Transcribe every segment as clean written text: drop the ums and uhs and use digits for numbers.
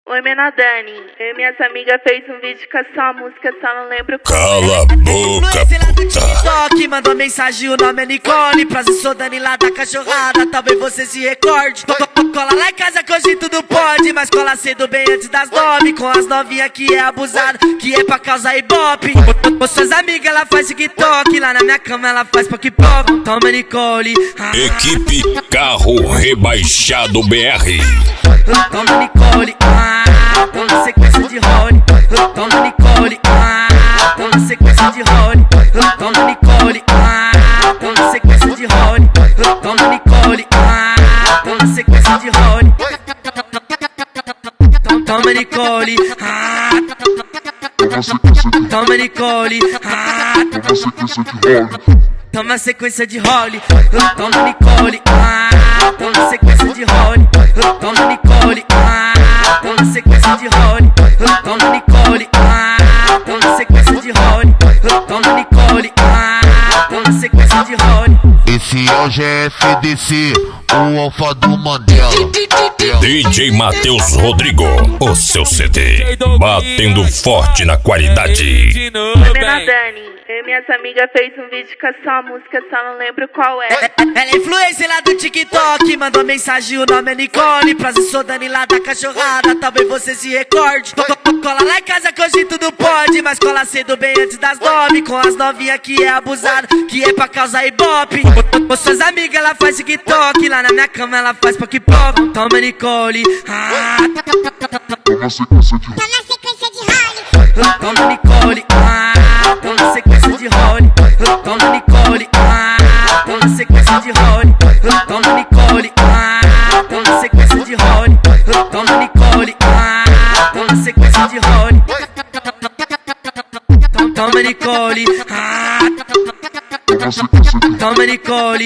Oi, Menadani. Eu e minhas amigas fez um vídeo com essa música, só não lembro qual. Cala a boca, puta. TikTok mandou mensagem, o nome é Nicole. Prazer, sou Dani lá da cachorrada, talvez você se recorde. Cola lá em casa que hoje tudo pode, mas cola cedo bem antes das 9. Com as novinhas que é abusada, que é pra causar ibope. Com suas amigas ela faz TikTok, lá na minha cama ela faz pop. Toma, Nicole. Equipe Carro Rebaixado BR. Toma, Nicole. Toma sequência de role. Toma, Nicole. Toma sequência de role. Toma, Nicole. Toma sequência de role. Toma, Nicole. Toma sequência de role. Toma, Nicole. Toma, Nicole. Toma sequência de role. Toma, Nicole. Toma sequência de role. Toma, Nicole. Toma sequência de role. Toma, Nicole. Toma sequência de role. Toma, Nicole. Toma sequência de role. Esse é o GFDC, o Alfa do Mandela. DJ Matheus Rodrigo, o seu CD, batendo forte na qualidade. Oi, Menadani. Eu e minhas amigas fez um vídeo com essa música, só não lembro qual é. Ela é influencer lá do TikTok, mandou mensagem, o nome é Nicole. Prazer, sou Dani lá da cachorrada, talvez você se recorde. Cola lá em casa que hoje tudo pode, mas cola cedo bem antes das 9. Com as novinhas que é abusada, que é pra causar ibope. Com suas amigas ela faz TikTok, lá na minha cama ela faz pop. Toma, Nicole. Toma sequência de role. Toma, Nicole. Toma sequência de role. Toma, Nicole. Toma sequência de role. Toma, Nicole. Toma sequência de role. Toma, Nicole. Toma sequência de role. Toma, Nicole. Toma, Nicole.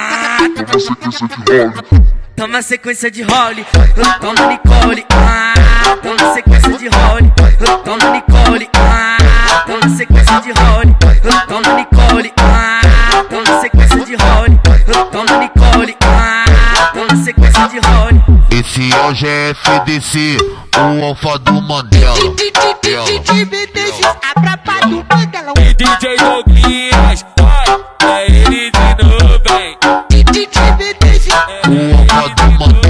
Toma sequência de role. Toma, Nicole. Toma sequência de role. Toma, Nicole. Toma sequência de role. Toma, Nicole. Toma sequência de role. Toma, Nicole. Toma sequência de role. Esse é o GFDC, o Alfa do Mandela. DJ Douglas, é ele de novo, hein? O Alfa do Mandela.